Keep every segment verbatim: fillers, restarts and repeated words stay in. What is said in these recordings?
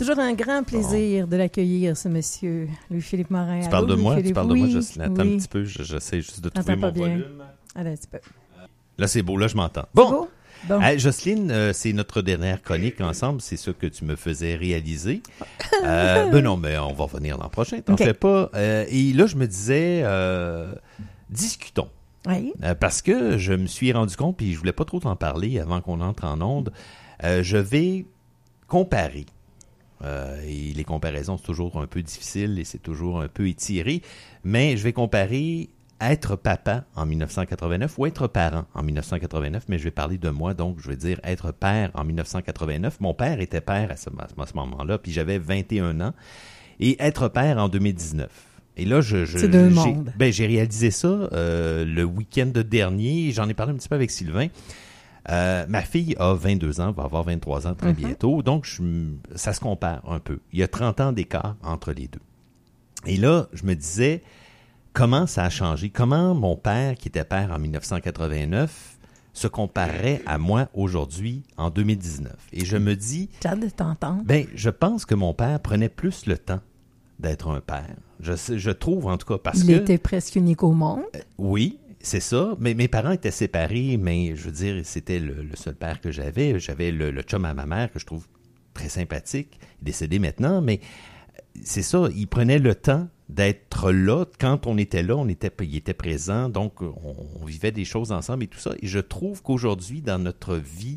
toujours un grand plaisir bon. de l'accueillir, ce monsieur, Louis-Philippe Morin. Tu parles de moi? Tu parles de oui, moi? Jocelyne, attends oui. un petit peu, j'essaie juste de trouver mon bien. volume. Allez, un petit peu. Là, c'est beau, là, je m'entends. Bon, beau? bon. Hey, Jocelyne, euh, c'est notre dernière chronique ensemble, c'est ça que tu me faisais réaliser. euh, ben non, mais on va revenir l'an prochain, t'en okay. fais pas. Euh, et là, je me disais, euh, discutons. Oui. Euh, parce que je me suis rendu compte, puis je voulais pas trop t'en parler avant qu'on entre en onde, euh, je vais comparer. Euh, et les comparaisons, c'est toujours un peu difficile et c'est toujours un peu étiré, mais je vais comparer être papa en dix-neuf cent quatre-vingt-neuf ou être parent en dix-neuf cent quatre-vingt-neuf, mais je vais parler de moi, donc je vais dire être père en dix-neuf cent quatre-vingt-neuf. Mon père était père à ce, à ce moment-là, puis j'avais vingt et un ans, et être père en deux mille dix-neuf. Et là, je, je, c'est deux j'ai, mondes. Ben, j'ai réalisé ça euh, le week-end dernier, j'en ai parlé un petit peu avec Sylvain. Euh, ma fille a vingt-deux ans, va avoir vingt-trois ans très mm-hmm. bientôt, donc je, ça se compare un peu. Il y a trente ans d'écart entre les deux. Et là, je me disais, comment ça a changé? Comment mon père, qui était père en dix-neuf cent quatre-vingt-neuf, se comparerait à moi aujourd'hui, en deux mille dix-neuf? Et je me dis... J'ai hâte de t'entendre. Ben, je pense que mon père prenait plus le temps d'être un père. Je, je trouve, en tout cas, parce Il que... Il était presque unique au monde. Euh, oui, c'est ça. Mais mes parents étaient séparés, mais je veux dire, c'était le, le seul père que j'avais. J'avais le, le chum à ma mère, que je trouve très sympathique. Il est décédé maintenant, mais c'est ça, il prenait le temps d'être là. Quand on était là, on était, il était présent, donc on, on vivait des choses ensemble et tout ça. Et je trouve qu'aujourd'hui, dans notre vie,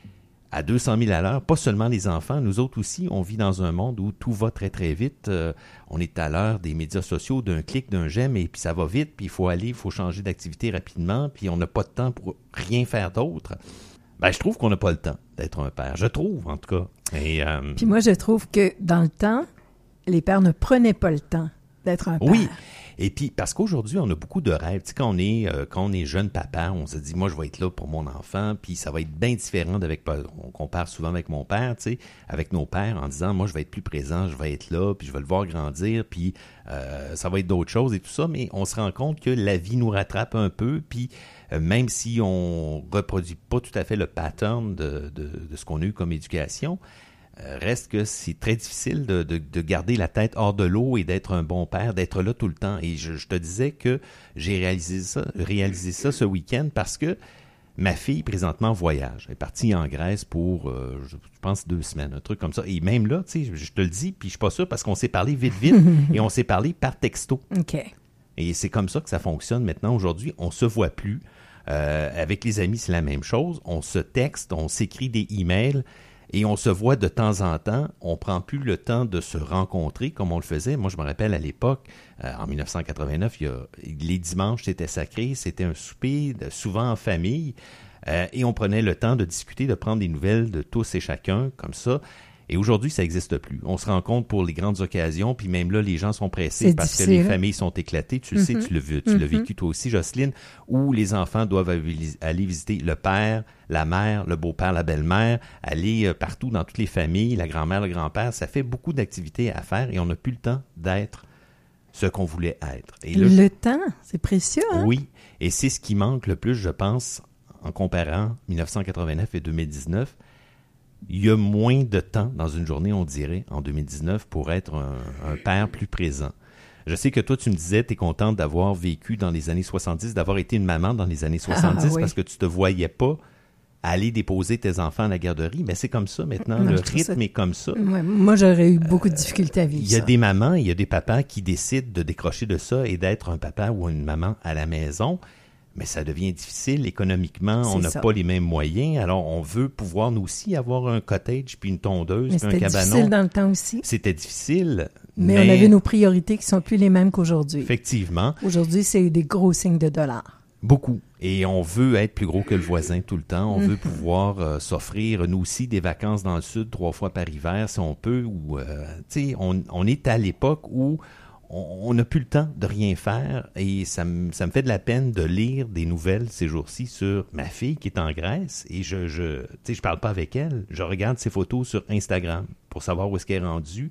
à deux cent mille à l'heure, pas seulement les enfants, nous autres aussi, on vit dans un monde où tout va très, très vite. Euh, on est à l'heure des médias sociaux, d'un clic, d'un j'aime, et puis ça va vite, puis il faut aller, il faut changer d'activité rapidement, puis on n'a pas de temps pour rien faire d'autre. Ben, je trouve qu'on n'a pas le temps d'être un père. Je trouve, en tout cas. Et, euh... Puis moi, je trouve que dans le temps, les pères ne prenaient pas le temps d'être un père. Oui. Et puis, parce qu'aujourd'hui, on a beaucoup de rêves. Tu sais, quand on est, euh, quand on est jeune papa, on se dit, moi, je vais être là pour mon enfant, puis ça va être bien différent d'avec, on compare souvent avec mon père, tu sais, avec nos pères, en disant, moi, je vais être plus présent, je vais être là, puis je vais le voir grandir, puis euh, ça va être d'autres choses et tout ça, mais on se rend compte que la vie nous rattrape un peu, puis euh, même si on reproduit pas tout à fait le pattern de, de, de ce qu'on a eu comme éducation, reste que c'est très difficile de, de, de garder la tête hors de l'eau et d'être un bon père, d'être là tout le temps. Et je, je te disais que j'ai réalisé ça, réalisé ça ce week-end parce que ma fille, présentement, voyage. Elle est partie en Grèce pour, euh, je pense, deux semaines, un truc comme ça. Et même là, tu sais, je te le dis, puis je suis pas sûr parce qu'on s'est parlé vite, vite, et on s'est parlé par texto. OK. Et c'est comme ça que ça fonctionne maintenant. Aujourd'hui, on se voit plus. Euh, avec les amis, c'est la même chose. On se texte, on s'écrit des emails. Et on se voit de temps en temps, on prend plus le temps de se rencontrer comme on le faisait. Moi, je me rappelle à l'époque, euh, en dix-neuf cent quatre-vingt-neuf, il y a, les dimanches, c'était sacré, c'était un souper, de, souvent en famille, euh, et on prenait le temps de discuter, de prendre des nouvelles de tous et chacun, comme ça. Et aujourd'hui, ça n'existe plus. On se rencontre pour les grandes occasions, puis même là, les gens sont pressés c'est parce difficile. que les familles sont éclatées. Tu le mm-hmm. sais, tu l'as vu, tu mm-hmm. l'as vécu toi aussi, Jocelyne, où les enfants doivent aller visiter le père, la mère, le beau-père, la belle-mère, aller partout dans toutes les familles, la grand-mère, le grand-père. Ça fait beaucoup d'activités à faire et on n'a plus le temps d'être ce qu'on voulait être. Et là, le temps, c'est précieux, hein? Oui, et c'est ce qui manque le plus, je pense, en comparant dix-neuf cent quatre-vingt-neuf et deux mille dix-neuf. Il y a moins de temps dans une journée, on dirait, en deux mille dix-neuf, pour être un, un père plus présent. Je sais que toi, tu me disais, tu es contente d'avoir vécu dans les années soixante-dix, d'avoir été une maman dans les années soixante-dix, ah, oui. parce que tu te voyais pas aller déposer tes enfants à la garderie. Mais c'est comme ça maintenant, non, le rythme ça... est comme ça. Ouais, moi, j'aurais eu beaucoup de difficultés à vivre Il y a ça. des mamans, il y a des papas qui décident de décrocher de ça et d'être un papa ou une maman à la maison. Mais ça devient difficile économiquement, c'est on n'a pas les mêmes moyens, alors on veut pouvoir nous aussi avoir un cottage, puis une tondeuse, mais puis un cabanon. C'était difficile dans le temps aussi. C'était difficile. Mais, mais on avait nos priorités qui sont plus les mêmes qu'aujourd'hui. Effectivement. Aujourd'hui, c'est des gros signes de dollars. Beaucoup. Et on veut être plus gros que le voisin tout le temps. On mm-hmm. veut pouvoir euh, s'offrir, nous aussi, des vacances dans le sud trois fois par hiver, si on peut. Ou, euh, tu sais, on, on est à l'époque où on n'a plus le temps de rien faire et ça me, ça me fait de la peine de lire des nouvelles ces jours-ci sur ma fille qui est en Grèce et je, je, tu sais, je parle pas avec elle. Je regarde ses photos sur Instagram pour savoir où est-ce qu'elle est rendue.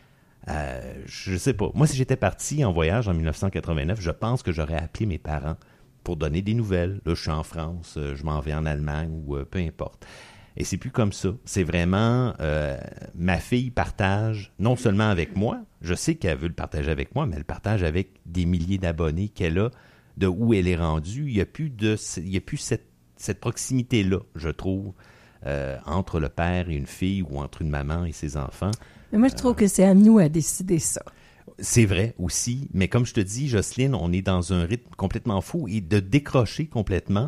Euh, je sais pas. Moi, si j'étais parti en voyage en dix-neuf cent quatre-vingt-neuf, je pense que j'aurais appelé mes parents pour donner des nouvelles. Là, je suis en France, je m'en vais en Allemagne ou euh, peu importe. Et c'est plus comme ça. C'est vraiment, euh, ma fille partage, non seulement avec moi, je sais qu'elle veut le partager avec moi, mais elle le partage avec des milliers d'abonnés qu'elle a, de où elle est rendue. Il n'y a plus, de, il y a plus cette, cette proximité-là, je trouve, euh, entre le père et une fille ou entre une maman et ses enfants. Mais moi, je trouve euh, que c'est à nous à décider ça. C'est vrai aussi, mais comme je te dis, Jocelyne, on est dans un rythme complètement fou et de décrocher complètement,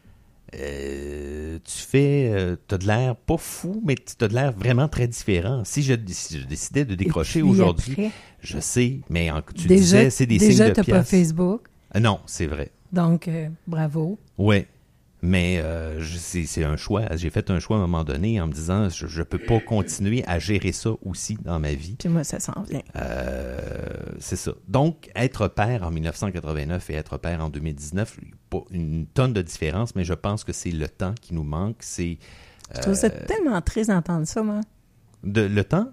Euh, tu fais, euh, t'as de l'air pas fou, mais t'as de l'air vraiment très différent. Si je, si je décidais de décrocher aujourd'hui, après, je sais, mais en, tu déjà, disais, c'est des signes de pièces. Déjà, t'as pas Facebook. Euh, non, c'est vrai. Donc, euh, bravo. Oui, mais euh, je, c'est, c'est un choix. J'ai fait un choix à un moment donné en me disant, je, je peux pas continuer à gérer ça aussi dans ma vie. Puis moi, ça s'en vient. Euh, c'est ça. Donc, être père en dix-neuf cent quatre-vingt-neuf et être père en deux mille dix-neuf, pas une tonne de différence, mais je pense que c'est le temps qui nous manque. C'est, euh, je trouve ça tellement triste d'entendre ça, moi. De, le temps?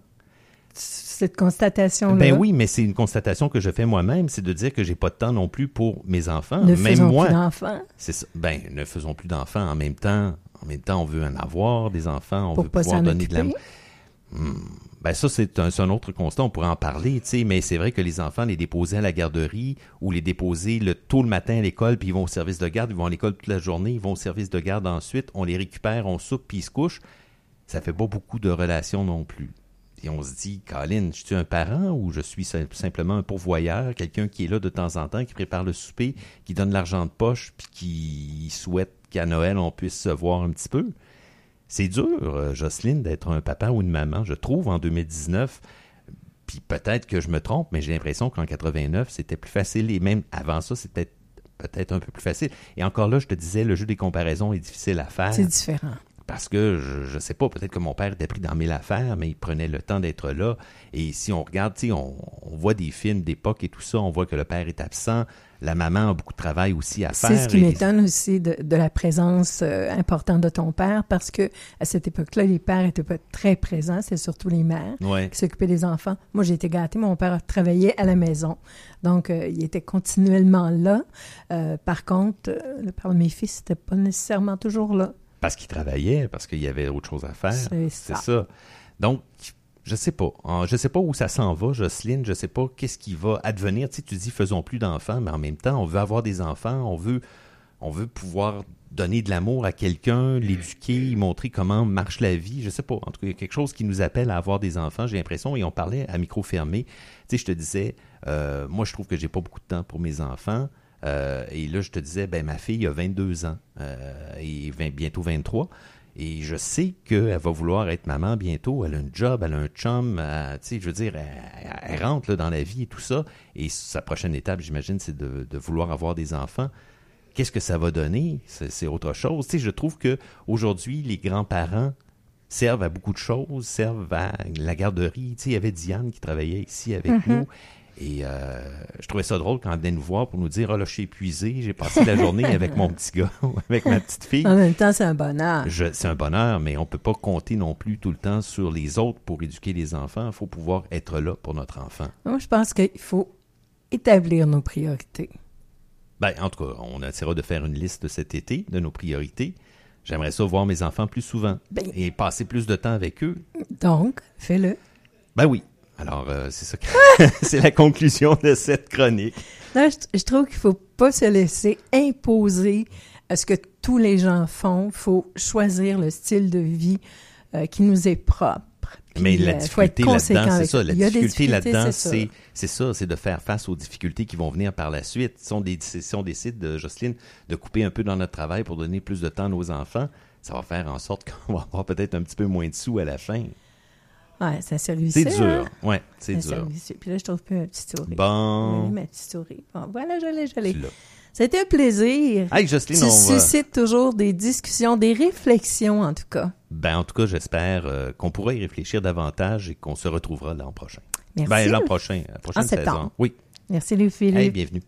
Cette constatation-là. Ben oui, mais c'est une constatation que je fais moi-même, c'est de dire que j'ai pas de temps non plus pour mes enfants. Ne même faisons moi, plus d'enfants. C'est ça. Ben, ne faisons plus d'enfants. En même temps, en même temps, on veut en avoir des enfants, on pour veut pas pouvoir s'en donner occuper. de l'amour. Hmm. Ben ça, c'est un, c'est un autre constat, on pourrait en parler, tu sais, mais c'est vrai que les enfants, les déposer à la garderie ou les déposer le, tôt le matin à l'école, puis ils vont au service de garde, ils vont à l'école toute la journée, ils vont au service de garde ensuite, on les récupère, on soupe, puis ils se couchent. Ça fait pas beaucoup de relations non plus. Et on se dit, Colin, je suis un parent ou je suis simplement un pourvoyeur, quelqu'un qui est là de temps en temps, qui prépare le souper, qui donne l'argent de poche, puis qui souhaite qu'à Noël, on puisse se voir un petit peu. C'est dur, euh, Jocelyne, d'être un papa ou une maman, je trouve, en deux mille dix-neuf. Puis peut-être que je me trompe, mais j'ai l'impression qu'en quatre-vingt-neuf, c'était plus facile. Et même avant ça, c'était peut-être un peu plus facile. Et encore là, je te disais, le jeu des comparaisons est difficile à faire. C'est différent. Parce que, je ne sais pas, peut-être que mon père était pris dans mille affaires, mais il prenait le temps d'être là. Et si on regarde, tu sais, on, on voit des films d'époque et tout ça, on voit que le père est absent. La maman a beaucoup de travail aussi à faire. C'est ce qui et m'étonne aussi de, de la présence euh, importante de ton père, parce que à cette époque-là, les pères étaient pas très présents, c'est surtout les mères ouais. qui s'occupaient des enfants. Moi, j'ai été gâtée, mon père travaillait à la maison, donc euh, il était continuellement là. Euh, par contre, euh, le père de mes fils n'était pas nécessairement toujours là. Parce qu'il travaillait, parce qu'il y avait autre chose à faire. C'est, c'est ça. ça. Donc, je sais pas. Je sais pas où ça s'en va, Jocelyne. Je sais pas qu'est-ce qui va advenir. Tu sais, tu dis, faisons plus d'enfants, mais en même temps, on veut avoir des enfants, on veut, on veut pouvoir donner de l'amour à quelqu'un, l'éduquer, montrer comment marche la vie. Je sais pas. En tout cas, il y a quelque chose qui nous appelle à avoir des enfants, j'ai l'impression, et on parlait à micro fermé. Tu sais, je te disais, euh, moi, je trouve que j'ai pas beaucoup de temps pour mes enfants. Euh, et là, je te disais, ben ma fille a vingt-deux ans euh, et vingt, bientôt vingt-trois. Et je sais qu'elle va vouloir être maman bientôt. Elle a un job, elle a un chum. Tu sais, je veux dire, elle, elle rentre là, dans la vie et tout ça. Et sa prochaine étape, j'imagine, c'est de, de vouloir avoir des enfants. Qu'est-ce que ça va donner? C'est, c'est autre chose. Tu sais, je trouve qu'aujourd'hui, les grands-parents servent à beaucoup de choses, servent à la garderie. Tu sais, il y avait Diane qui travaillait ici avec mm-hmm. nous. Et euh, je trouvais ça drôle quand elle venait nous voir pour nous dire « Ah là, je suis épuisé, j'ai passé la journée avec mon petit gars, avec ma petite fille. » En même temps, c'est un bonheur. Je, c'est un bonheur, mais on ne peut pas compter non plus tout le temps sur les autres pour éduquer les enfants. Il faut pouvoir être là pour notre enfant. Moi, je pense qu'il faut établir nos priorités. Ben, en tout cas, on essaiera de faire une liste cet été de nos priorités. J'aimerais ça voir mes enfants plus souvent ben, et passer plus de temps avec eux. Donc, fais-le. Ben oui. Alors, euh, c'est ça que c'est la conclusion de cette chronique. Non, je, je trouve qu'il ne faut pas se laisser imposer à ce que tous les gens font. Il faut choisir le style de vie euh, qui nous est propre. Puis, mais la difficulté euh, là-dedans, c'est ça. La difficulté là-dedans, c'est, c'est, c'est ça, c'est de faire face aux difficultés qui vont venir par la suite. Si on, dé- si on décide, de, Jocelyne, de couper un peu dans notre travail pour donner plus de temps à nos enfants, ça va faire en sorte qu'on va avoir peut-être un petit peu moins de sous à la fin. Ouais, c'est celui-ci. C'est dur. Hein? Ouais, c'est, c'est dur. Celui-ci. Puis là, je trouve plus un petit souris. Bon. Oui, ma petite souris. Bon, voilà, je l'ai, je l'ai. C'était un plaisir. Hey, Jocelyne, tu on va... suscites toujours des discussions, des réflexions, en tout cas. Ben, en tout cas, j'espère euh, qu'on pourra y réfléchir davantage et qu'on se retrouvera l'an prochain. Merci. Ben, l'an prochain, la prochaine en septembre. saison. Oui. Merci, Louis-Philippe. Hey, bienvenue.